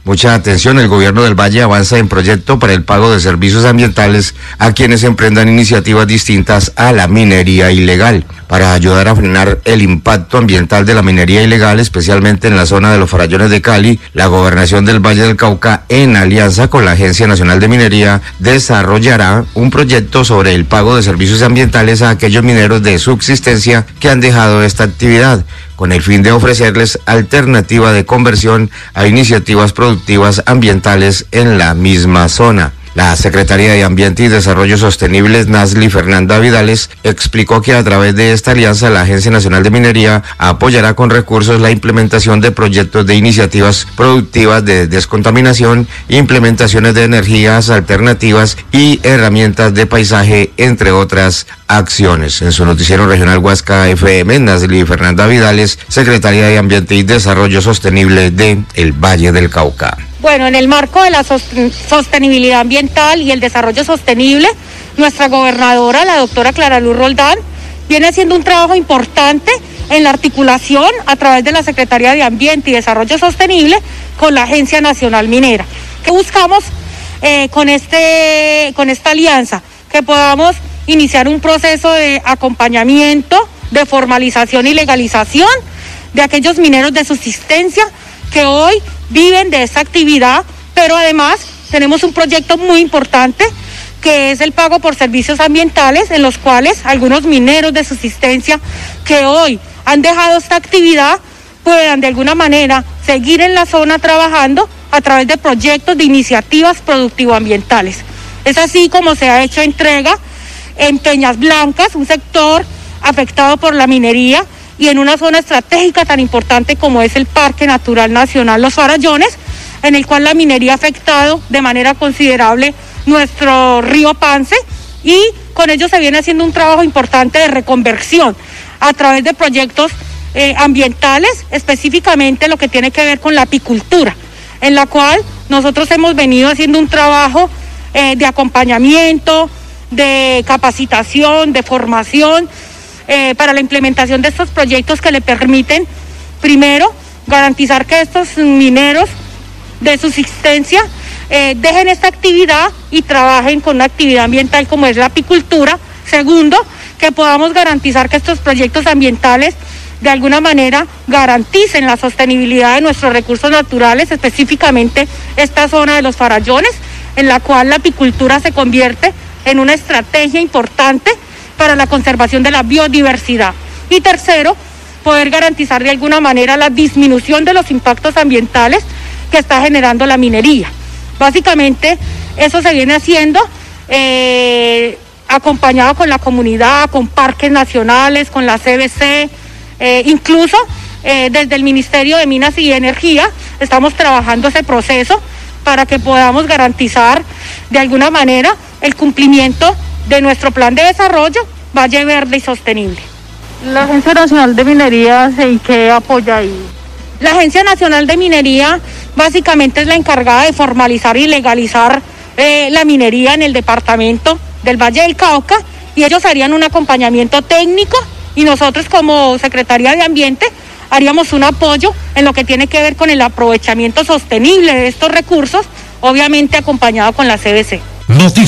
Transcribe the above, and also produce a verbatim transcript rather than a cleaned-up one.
Mucha atención, el gobierno del Valle avanza en proyecto para el pago de servicios ambientales a quienes emprendan iniciativas distintas a la minería ilegal. Para ayudar a frenar el impacto ambiental de la minería ilegal, especialmente en la zona de los Farallones de Cali, la Gobernación del Valle del Cauca, en alianza con la Agencia Nacional de Minería, desarrollará un proyecto sobre el pago de servicios ambientales a aquellos mineros de subsistencia que han dejado esta actividad, con el fin de ofrecerles alternativa de conversión a iniciativas productivas ambientales en la misma zona. La Secretaría de Ambiente y Desarrollo Sostenible, Nasli Fernanda Vidales, explicó que a través de esta alianza la Agencia Nacional de Minería apoyará con recursos la implementación de proyectos de iniciativas productivas de descontaminación, implementaciones de energías alternativas y herramientas de paisaje, entre otras acciones. En su noticiero regional Huasca F M, Nasli Fernanda Vidales, Secretaría de Ambiente y Desarrollo Sostenible de el Valle del Cauca. Bueno, en el marco de la sostenibilidad ambiental y el desarrollo sostenible, nuestra gobernadora, la doctora Clara Luz Roldán, viene haciendo un trabajo importante en la articulación a través de la Secretaría de Ambiente y Desarrollo Sostenible con la Agencia Nacional Minera. ¿Qué buscamos eh, con, este, con esta alianza? Que podamos iniciar un proceso de acompañamiento, de formalización y legalización de aquellos mineros de subsistencia que hoy viven de esta actividad, pero además tenemos un proyecto muy importante que es el pago por servicios ambientales, en los cuales algunos mineros de subsistencia que hoy han dejado esta actividad puedan de alguna manera seguir en la zona trabajando a través de proyectos de iniciativas productivo-ambientales. Es así como se ha hecho entrega en Peñas Blancas, un sector afectado por la minería, y en una zona estratégica tan importante como es el Parque Natural Nacional Los Farallones, en el cual la minería ha afectado de manera considerable nuestro río Pance, y con ello se viene haciendo un trabajo importante de reconversión a través de proyectos eh, ambientales, específicamente lo que tiene que ver con la apicultura, en la cual nosotros hemos venido haciendo un trabajo eh, de acompañamiento, de capacitación, de formación, Eh, para la implementación de estos proyectos que le permiten, primero, garantizar que estos mineros de subsistencia eh, dejen esta actividad y trabajen con una actividad ambiental como es la apicultura. Segundo, que podamos garantizar que estos proyectos ambientales de alguna manera garanticen la sostenibilidad de nuestros recursos naturales, específicamente esta zona de los Farallones, en la cual la apicultura se convierte en una estrategia importante para la conservación de la biodiversidad. Y tercero, poder garantizar de alguna manera la disminución de los impactos ambientales que está generando la minería. Básicamente, eso se viene haciendo eh, acompañado con la comunidad, con parques nacionales, con la C B C, eh, incluso eh, desde el Ministerio de Minas y Energía estamos trabajando ese proceso para que podamos garantizar de alguna manera el cumplimiento de nuestro plan de desarrollo Valle Verde y Sostenible. La Agencia Nacional de Minería, ¿en qué apoya ahí? La Agencia Nacional de Minería básicamente es la encargada de formalizar y legalizar eh, la minería en el departamento del Valle del Cauca, y ellos harían un acompañamiento técnico y nosotros como Secretaría de Ambiente haríamos un apoyo en lo que tiene que ver con el aprovechamiento sostenible de estos recursos, obviamente acompañado con la C B C. Noticias.